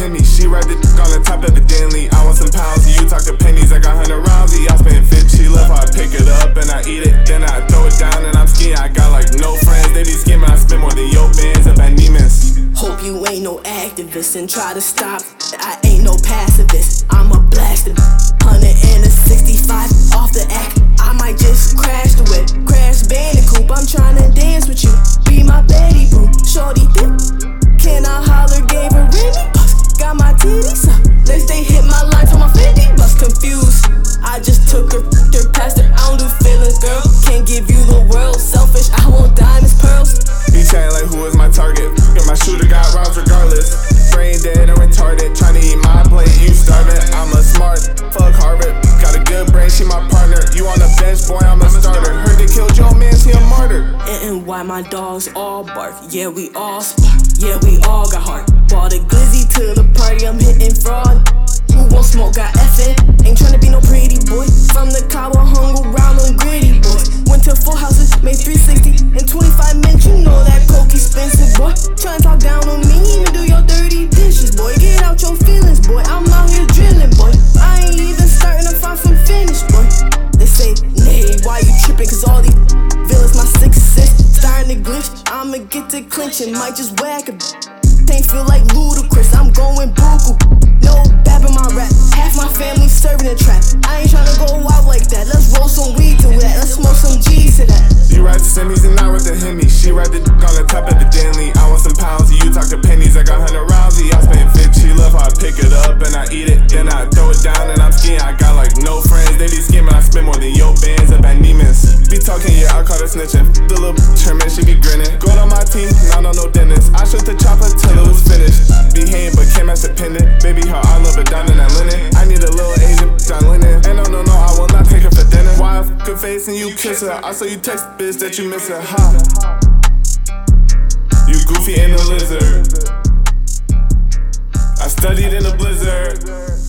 Hemi. She ride the on the top evidently. I want some pounds, you talk to pennies. I got 100 rounds, I spend 50. She love how I pick it up and I eat it. Then I throw it down and I'm skiing. I got like no friends, they be scheming. I spend more than your bands up at Neiman's. Hope you ain't no activist and try to stop. I ain't no pacifist, I'm a blasted 165 off the act. I might just crash the whip, crash Bandicoot. I'm tryna dance with you, be my Betty Boo. Shorty dip, can I holler? Gave her any bucks, got my titties up. Next they hit my line for my 50 bucks. Confused, I just took her past her. I don't do feelings, girl. Can't give you the world. Selfish, I want diamonds, pearls. He chatting like who is my target? My shooter got rounds regardless. Brain dead or retarded, trying to eat my plate, you starving. I'm a smart, fuck Harvard. Got a good brain, she my partner. You on the bench, boy, I'm a starter. Heard they killed your man, he a martyr. And why my dogs all bark? Yeah, we all spark. Yeah, we all got heart. Bought a glizzy to the party, I'm hitting fraud. Who won't smoke? Got F-it. Ain't tryna be no pretty boy. From the Cabo, hung around them gritty boys. Went to 4 houses, made 360 in 25 minutes. You know that coke expensive, boy. Tryna talk down on me, even do your dirty dishes, boy. Get out your feelings, boy. I'm out here drilling, boy. I ain't even starting to find from finish, boy. They say, nay, why you tripping? Cause all these villains, my 6 6 starting to glitch. I'ma get to clinching, might just whack a Ain't feel like ludicrous, I'm going buku. No bap in my rap, half my family serving the trap. I ain't tryna go out like that, let's roll some weed to that. Let's smoke some G's to that. You ride the semis and I ride the Hemi. She ride the on the top evidently. I want some pounds, you talk to pennies. I got 100 rounds, I spend 50. She love how I pick it up and I eat it. Then I throw it down and I'm skiing. I got like no friends, they be scheming. I spend more than your bands up at Neiman's. Be talking, yeah, I call her snitching. The little Herman, she be grinning. Gold on my teeth, not on no dentist. I shoot the chopper till it was finished. Be hating, but came as a pendant. Baby, how I love it down in that linen. I need a little Asian John Lennon. And no, I will not take her for dinner. Why good face and you kiss her? I saw you text bitch that you miss her. Ha. You goofy and a lizard. I studied in a blizzard.